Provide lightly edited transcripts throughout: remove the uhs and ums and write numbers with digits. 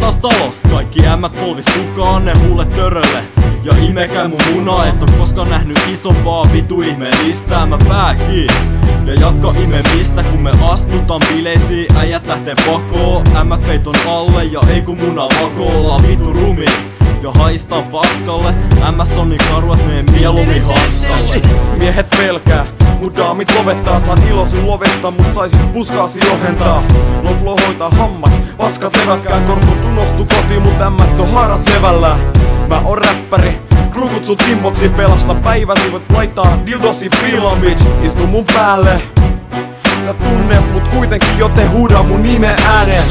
taas talos. Kaikki ämmät polvis kukaan, ne huulet törölle. Ja imekää mun munaa, et oo koskaan nähnyt isompaa vitu ihmeellistä. Mä pää kiinni ja jatka imemistä, kun me astutaan bileisiin. Äijät lähtee pakoo, ämmät peiton alle ja ei kun muna vakolla vitu rumi. Ja haistaan paskalle, MS on niin karu, et meen mieluummin hanskalle. Miehet pelkää, mut daamit lovettaa. Saan ilo sun lovesta, mut saisit puskaasi ohentaa. Loflo hoitaa hammat, paskat levätkään. Korkut unohtu kotiin, mut ämmät on haarat levällä. Mä oon räppäri, krukut sut kimmoksi pelasta. Päiväsi voit laittaa dildosi freelan bitch. Istu mun päälle, sä tunnet mut kuitenkin, joten huuda mun nimen ääneen.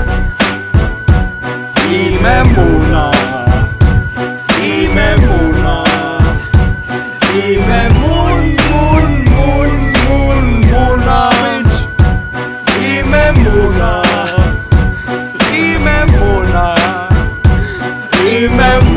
Ime muna, ime muna, ime muna, bitch. Ime muna, ime muna, ime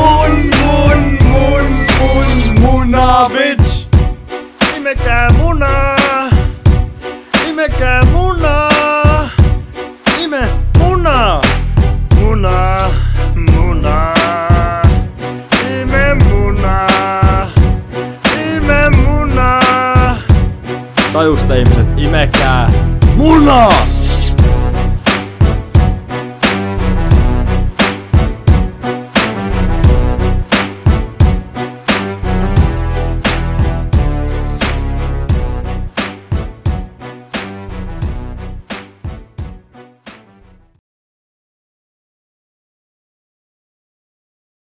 muna, bitch. Imekää munaa, imekää munaa, ime munaa, munaa, munaa, ime munaa, ime munaa. Tajuuks te ihmiset, imekää munaa!